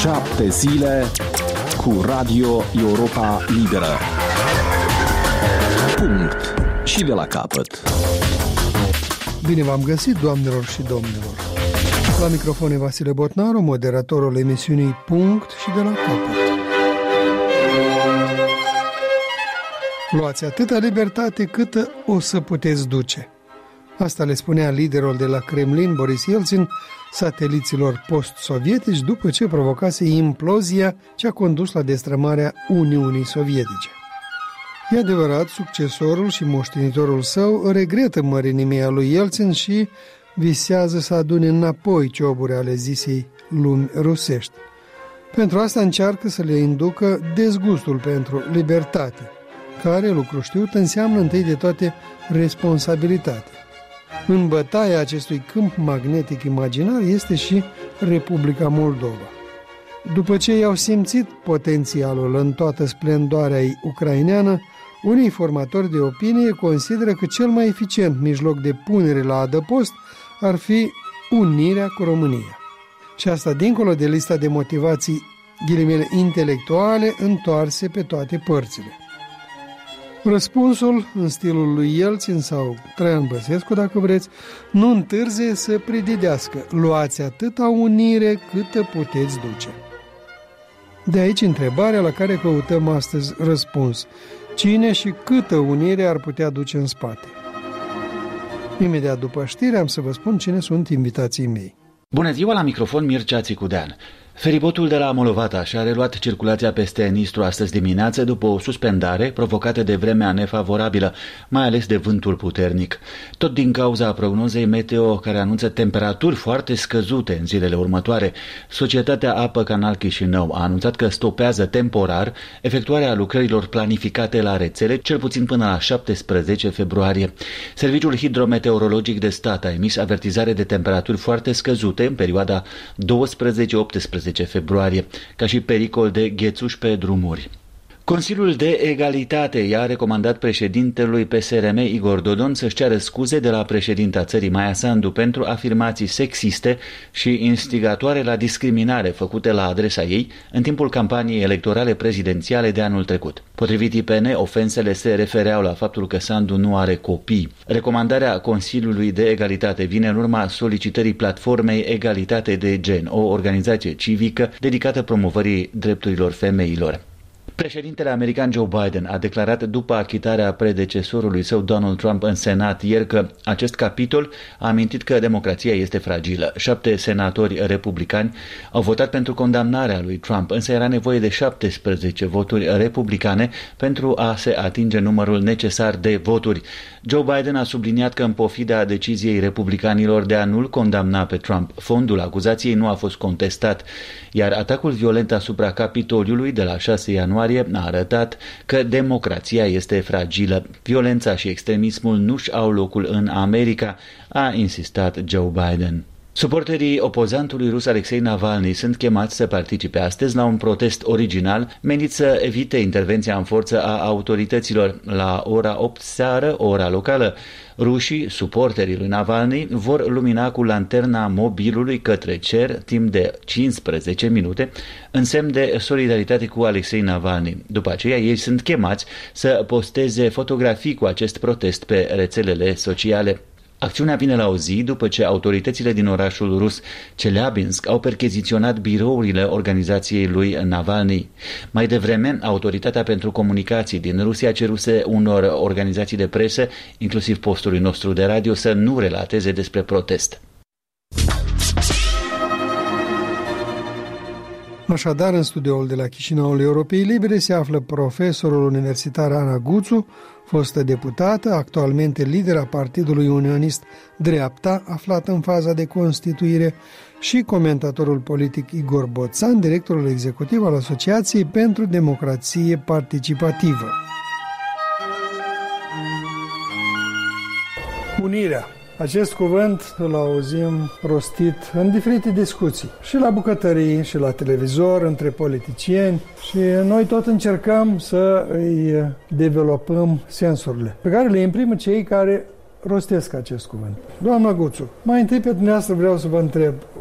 7 zile cu Radio Europa Liberă. Punct. Și de la capăt. Bine v-am găsit, doamnelor și domnilor. La microfon e Vasile Botnaru, moderatorul emisiunii Punct și de la capăt. Luați atâta libertate câtă o să puteți duce. Asta le spunea liderul de la Kremlin, Boris Yeltsin, sateliților post-sovietici după ce provocase implozia ce a condus la destrămarea Uniunii Sovietice. E adevărat, succesorul și moștenitorul său regretă mărinimea lui Yeltsin și visează să adune înapoi cioburi ale zisei lumi rusești. Pentru asta încearcă să le inducă dezgustul pentru libertate, care, lucru știut, înseamnă întâi de toate responsabilitate. În bătaia acestui câmp magnetic imaginar este și Republica Moldova. După ce i-au simțit potențialul în toată splendoarea ei ucraineană, unii formatori de opinie consideră că cel mai eficient mijloc de punere la adăpost ar fi unirea cu România. Și asta dincolo de lista de motivații, ghilimele, intelectuale întoarse pe toate părțile. Răspunsul, în stilul lui Yeltsin sau Traian Băsescu, dacă vreți, nu întârzie să predidească: luați atâta unire câtă puteți duce. De aici întrebarea la care căutăm astăzi răspuns: cine și câtă unire ar putea duce în spate? Imediat după știre am să vă spun cine sunt invitații mei. Bună ziua, la microfon Mircea Țicudean. Feribotul de la Molovata și-a reluat circulația peste Nistru astăzi dimineață după o suspendare provocată de vremea nefavorabilă, mai ales de vântul puternic. Tot din cauza prognozei meteo care anunță temperaturi foarte scăzute în zilele următoare, Societatea Apă Canal Chișinău a anunțat că stopează temporar efectuarea lucrărilor planificate la rețele, cel puțin până la 17 februarie. Serviciul Hidrometeorologic de Stat a emis avertizare de temperaturi foarte scăzute în perioada 12-18 februarie, ca și pericol de ghețuși pe drumuri. Consiliul de Egalitate i-a recomandat președintelui PSRM Igor Dodon să-și ceară scuze de la președinta țării Maia Sandu pentru afirmații sexiste și instigatoare la discriminare făcute la adresa ei în timpul campaniei electorale prezidențiale de anul trecut. Potrivit IPN, ofensele se refereau la faptul că Sandu nu are copii. Recomandarea Consiliului de Egalitate vine în urma solicitării platformei Egalitate de Gen, o organizație civică dedicată promovării drepturilor femeilor. Președintele american Joe Biden a declarat după achitarea predecesorului său Donald Trump în Senat ieri că acest capitol a amintit că democrația este fragilă. 7 senatori republicani au votat pentru condamnarea lui Trump, însă era nevoie de 17 voturi republicane pentru a se atinge numărul necesar de voturi. Joe Biden a subliniat că în pofida deciziei republicanilor de a nu-l condamna pe Trump, fondul acuzației nu a fost contestat, iar atacul violent asupra Capitoliului de la 6 ianuarie a arătat că democrația este fragilă. Violența și extremismul nu-și au locul în America, a insistat Joe Biden. Suporterii opozantului rus Alexei Navalny sunt chemați să participe astăzi la un protest original menit să evite intervenția în forță a autorităților. La ora 8 seară, ora locală, rușii, suporterii lui Navalny, vor lumina cu lanterna mobilului către cer timp de 15 minute, în semn de solidaritate cu Alexei Navalny. După aceea, ei sunt chemați să posteze fotografii cu acest protest pe rețelele sociale. Acțiunea vine la o zi după ce autoritățile din orașul rus Chelyabinsk au percheziționat birourile organizației lui Navalny. Mai devreme, Autoritatea pentru Comunicații din Rusia ceruse unor organizații de presă, inclusiv postului nostru de radio, să nu relateze despre protest. Așadar, în studioul de la Chișinăul Europei Libere se află profesorul universitar Ana Guțu, fostă deputată, actualmente lidera Partidului Unionist Dreapta, aflat în faza de constituire, și comentatorul politic Igor Boțan, directorul executiv al Asociației pentru Democrație Participativă. Unirea. Acest cuvânt îl auzim rostit în diferite discuții, și la bucătării, și la televizor, între politicieni, și noi tot încercăm să îi developăm sensurile, pe care le imprimă cei care rostesc acest cuvânt. Doamna Guțu, mai întâi pe dumneavoastră vreau să vă întreb,